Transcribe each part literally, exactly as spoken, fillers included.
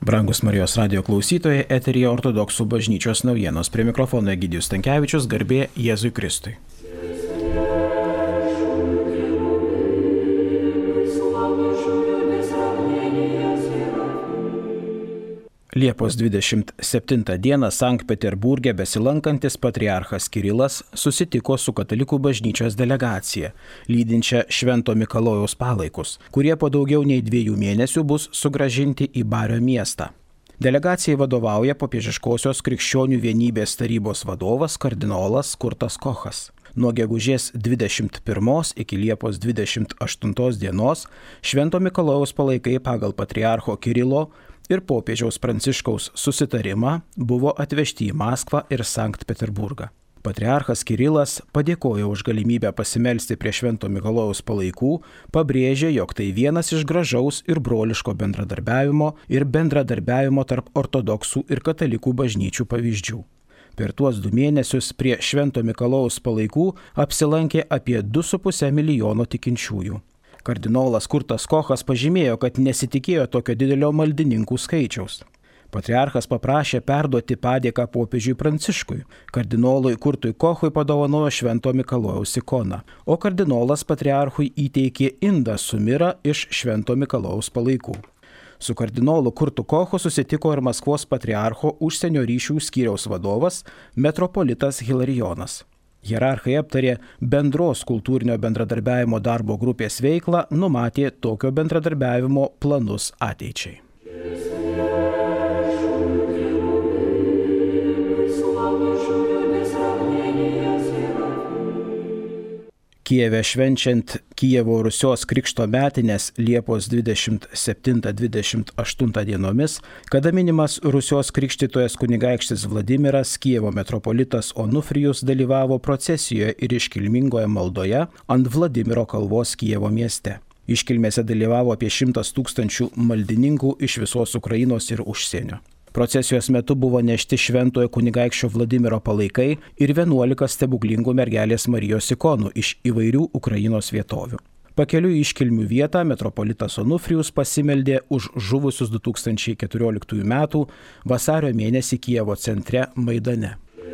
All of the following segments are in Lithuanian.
Brangus Marijos radijo klausytojai, eteryje Ortodoksų bažnyčios naujienos. Prie mikrofono Egidijus Stankevičius, garbė Jėzui Kristui. Liepos dvidešimt septintą dieną Sankt Peterburge besilankantis patriarchas Kirilas susitiko su katalikų bažnyčios delegacija, lydinčia Švento Mikalojaus palaikus, kurie po daugiau nei dviejų mėnesių bus sugrąžinti į Bario miestą. Delegacijai vadovauja popiežiškosios krikščionių vienybės tarybos vadovas kardinolas Kurtas Kochas. Nuo gegužės dvidešimt pirmos iki Liepos dvidešimt aštuntos dienos Švento Mikalojaus palaikai pagal patriarcho Kirilo ir popiežiaus Pranciškaus susitarimą buvo atvežti į Maskvą ir Sankt Peterburgą. Patriarchas Kirilas padėkojo už galimybę pasimelsti prie Švento Mikalojaus palaikų, pabrėžė, jog tai vienas iš gražaus ir broliško bendradarbiavimo ir bendradarbiavimo tarp ortodoksų ir katalikų bažnyčių pavyzdžių. Per tuos du mėnesius prie Švento Mikalojaus palaikų apsilankė apie du su puse milijono tikinčiųjų. Kardinolas Kurtas Kochas pažymėjo, kad nesitikėjo tokio didelio maldininkų skaičiaus. Patriarchas paprašė perduoti padėką popiežiui Pranciškui. Kardinolui Kurtui Kochui padovanojo Švento Mikalojaus ikoną, o kardinolas patriarchui įteikė indą su mira iš Švento Mikalojaus palaikų. Su kardinolu Kurtu Kochu susitiko ir Maskvos patriarcho užsienio ryšių skyriaus vadovas metropolitas Hilarijonas. Hierarchai aptarė bendros kultūrinio bendradarbiavimo darbo grupės veiklą, numatė tokio bendradarbiavimo planus ateičiai. Kijeve švenčiant Kijevo Rusios krikšto metines Liepos dvidešimt septintą dvidešimt aštuntą dienomis, kada minimas Rusios krikštytojas kunigaikštis Vladimiras, Kijevo metropolitas Onufrijus dalyvavo procesijoje ir iškilmingoje maldoje ant Vladimiro kalvos Kijevo mieste. Iškilmėse dalyvavo apie šimtas tūkstančių maldininkų iš visos Ukrainos ir užsienio. Procesijos metu buvo nešti šventojo kunigaikščio Vladimiro palaikai ir vienuolika stebuklingų mergelės Marijos ikonų iš įvairių Ukrainos vietovių. Pakeliui į iškilmių vietą metropolitas Onufrijus pasimeldė už žuvusius du tūkstančiai keturioliktųjų metų vasario mėnesį Kijevo centre Maidane.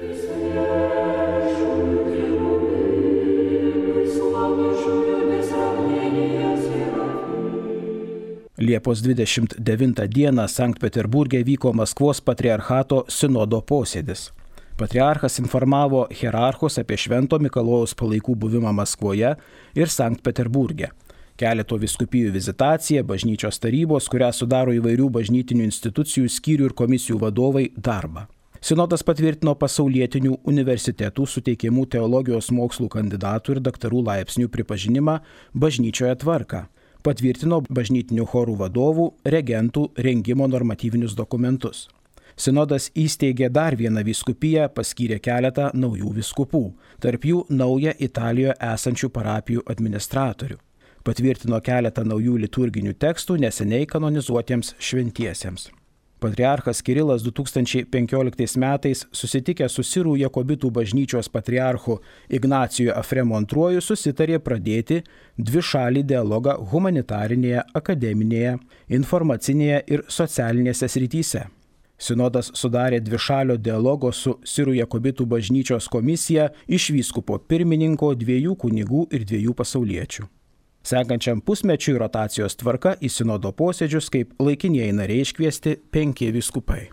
Liepos dvidešimt devintą dieną Sankt Peterburge vyko Maskvos patriarchato sinodo posėdis. Patriarchas informavo hierarchus apie Švento Mikalojaus palaikų buvimą Maskvoje ir Sankt Peterburge. Keleto vyskupijų vizitacija, bažnyčios tarybos, kurią sudaro įvairių bažnytinių institucijų, skyrių ir komisijų vadovai darbą. Sinodas patvirtino pasaulietinių universitetų suteikiamų teologijos mokslų kandidatų ir daktarų laipsnių pripažinimą bažnyčioje tvarką. Patvirtino bažnytinių chorų vadovų, regentų rengimo normatyvinius dokumentus. Sinodas įsteigė dar vieną vyskupiją, paskyrė keletą naujų vyskupų, tarp jų naują Italijoje esančių parapijų administratorių. Patvirtino keletą naujų liturginių tekstų neseniai kanonizuotiems šventiesiems. Patriarchas Kirilas du tūkstančiai penkioliktais metais susitikęs su Sirų Jakobitų bažnyčios patriarchu Ignacijų Afremu antruoju susitarė pradėti dvišalį dialogą humanitarinėje, akademinėje, informacinėje ir socialinėse srityse. Sinodas sudarė dvišalio dialogo su Sirų Jakobitų bažnyčios komisija iš vyskupo pirmininko, dviejų kunigų ir dviejų pasauliečių. Sekančiam pusmečiui rotacijos tvarka į sinodo posėdžius kaip laikinieji nariai iškviesti penki vyskupai.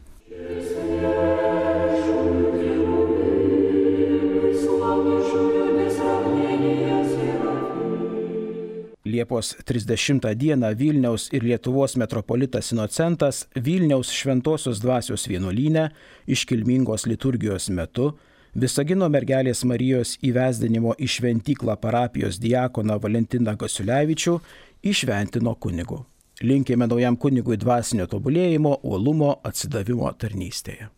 Liepos trisdešimtą dieną Vilniaus ir Lietuvos metropolitas Inocentas Vilniaus Šventosios dvasios vienuolyne iškilmingos liturgijos metu Visagino mergelės Marijos įvesdinimo į šventyklą parapijos diakoną Valentiną Gasiulevičių įšventino kunigu. Linkime naujam kunigui dvasinio tobulėjimo, uolumo, atsidavimo tarnystėje.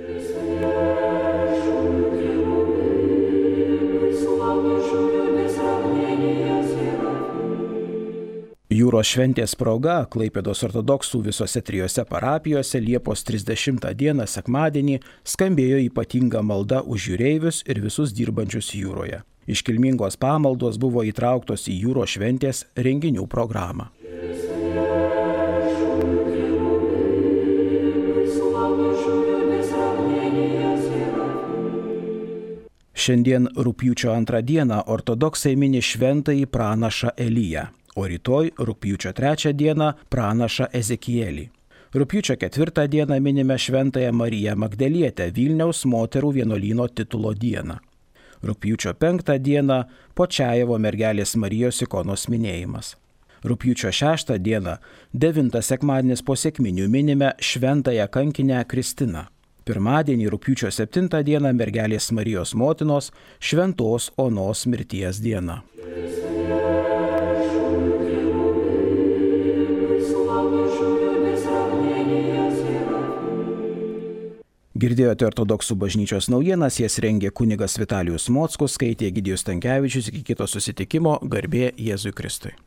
Jūros šventės proga Klaipėdos ortodoksų visose trijose parapijose Liepos trisdešimtą dieną sekmadienį skambėjo ypatinga malda už jūreivius ir visus dirbančius jūroje. Iškilmingos pamaldos buvo įtrauktos į jūros šventės renginių programą. Šiandien rugpjūčio antrą dieną ortodoksai mini šventąjį pranašą Eliją, o rytoj rugpjūčio trečią dieną pranašą Ezekielį. Rugpjūčio ketvirtą dieną minime šventąją Mariją Magdalietę Vilniaus moterų vienuolyno titulo dieną. Rugpjūčio penktą dieną Počajevo mergelės Marijos ikonos minėjimas. Rugpjūčio šeštą dieną, devintas sekmadienis po sekminių, minime šventąją kankinę Kristiną. Pirmadienį rugpjūčio septintą dieną mergelės Marijos motinos šventos Onos mirties diena. Girdėjote ortodoksų bažnyčios naujienas, jas rengė kunigas Vitalijus Mockus, skaitė Egidijus Stankevičius. Iki kito susitikimo, garbė Jėzui Kristui.